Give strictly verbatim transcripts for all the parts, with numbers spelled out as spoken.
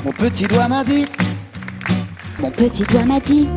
Mon petit doigt m'a dit. Mon petit doigt m'a dit.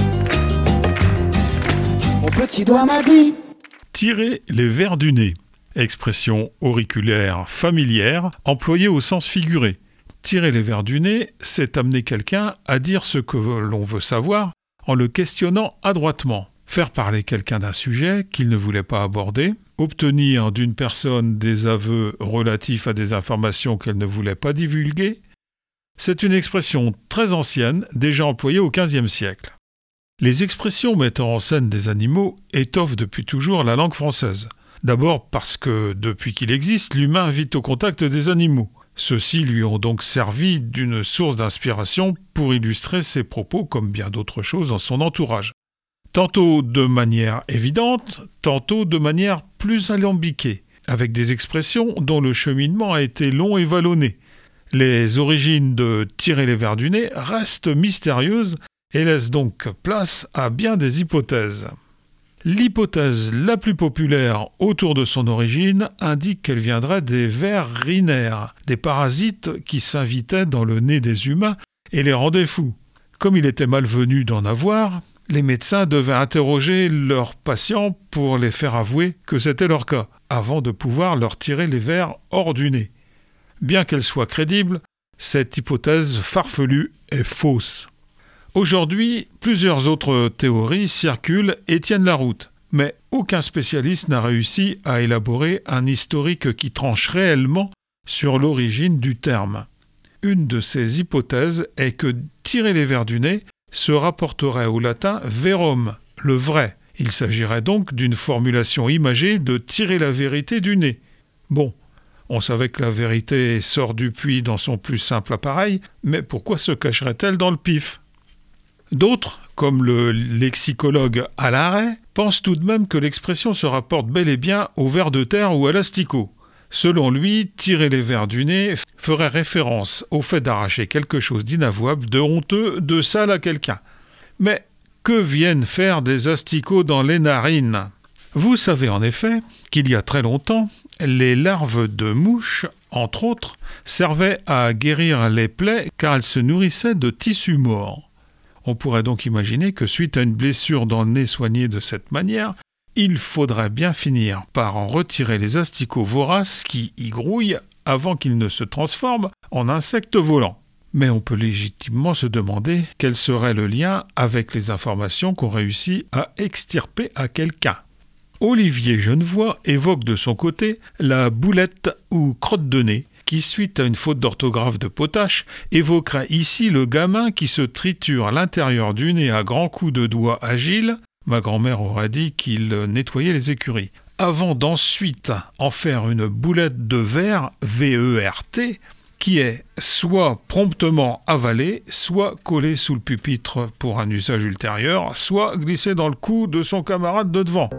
Mon petit doigt m'a dit. Tirer les vers du nez. Expression auriculaire familière employée au sens figuré. Tirer les vers du nez, c'est amener quelqu'un à dire ce que l'on veut savoir en le questionnant adroitement. Faire parler quelqu'un d'un sujet qu'il ne voulait pas aborder, obtenir d'une personne des aveux relatifs à des informations qu'elle ne voulait pas divulguer, c'est une expression très ancienne, déjà employée au quinzième siècle. Les expressions mettant en scène des animaux étoffent depuis toujours la langue française. D'abord parce que, depuis qu'il existe, l'humain vit au contact des animaux. Ceux-ci lui ont donc servi d'une source d'inspiration pour illustrer ses propos comme bien d'autres choses dans son entourage. Tantôt de manière évidente, tantôt de manière plus alambiquée, avec des expressions dont le cheminement a été long et vallonné. Les origines de tirer les vers du nez restent mystérieuses et laissent donc place à bien des hypothèses. L'hypothèse la plus populaire autour de son origine indique qu'elle viendrait des vers rhinaires, des parasites qui s'invitaient dans le nez des humains et les rendaient fous. Comme il était malvenu d'en avoir, les médecins devaient interroger leurs patients pour les faire avouer que c'était leur cas, avant de pouvoir leur tirer les vers hors du nez. Bien qu'elle soit crédible, cette hypothèse farfelue est fausse. Aujourd'hui, plusieurs autres théories circulent et tiennent la route, mais aucun spécialiste n'a réussi à élaborer un historique qui tranche réellement sur l'origine du terme. Une de ces hypothèses est que tirer les vers du nez se rapporterait au latin verum, le vrai. Il s'agirait donc d'une formulation imagée de tirer la vérité du nez. Bon, on savait que la vérité sort du puits dans son plus simple appareil, mais pourquoi se cacherait-elle dans le pif ? D'autres, comme le lexicologue Alain Ray, pensent tout de même que l'expression se rapporte bel et bien au ver de terre ou à l'asticot. Selon lui, tirer les vers du nez ferait référence au fait d'arracher quelque chose d'inavouable, de honteux, de sale à quelqu'un. Mais que viennent faire des asticots dans les narines ? Vous savez en effet qu'il y a très longtemps, les larves de mouches, entre autres, servaient à guérir les plaies car elles se nourrissaient de tissus morts. On pourrait donc imaginer que suite à une blessure dans le nez soignée de cette manière, il faudrait bien finir par en retirer les asticots voraces qui y grouillent avant qu'ils ne se transforment en insectes volants. Mais on peut légitimement se demander quel serait le lien avec les informations qu'on réussit à extirper à quelqu'un. Olivier Genevoix évoque de son côté la boulette ou crotte de nez, qui, suite à une faute d'orthographe de Potache, évoquerait ici le gamin qui se triture l'intérieur du nez à grands coups de doigts agiles, ma grand-mère aurait dit qu'il nettoyait les écuries, avant d'ensuite en faire une boulette de verre, V E R T, qui est soit promptement avalée, soit collée sous le pupitre pour un usage ultérieur, soit glissée dans le cou de son camarade de devant.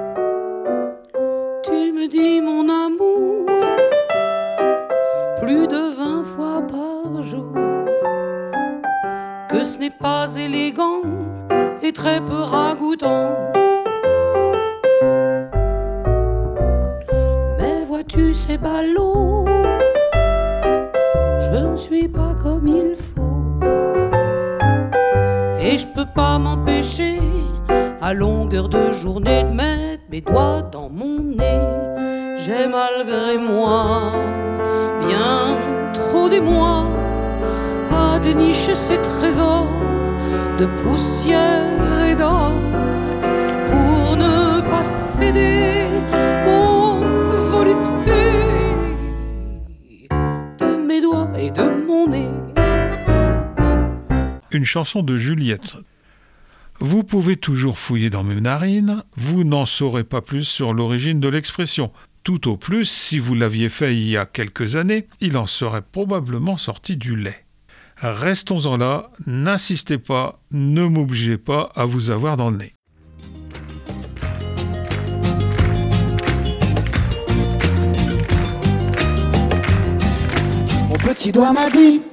Tu me dis mon amour plus de vingt fois par jour, que ce n'est pas élégant et très peu ragoûtant. Mais vois-tu ces ballots, je ne suis pas comme il faut, et je peux pas m'empêcher à longueur de journée de mettre mes doigts dans mon nez. J'ai malgré moi bien trop d'émoi à dénicher ces trésors de poussière et d'or pour ne pas céder aux voluptés de mes doigts et de mon nez. Une chanson de Juliette. Vous pouvez toujours fouiller dans mes narines, vous n'en saurez pas plus sur l'origine de l'expression. Tout au plus, si vous l'aviez fait il y a quelques années, il en serait probablement sorti du lait. Restons-en là, n'insistez pas, ne m'obligez pas à vous avoir dans le nez. Mon petit doigt m'a dit.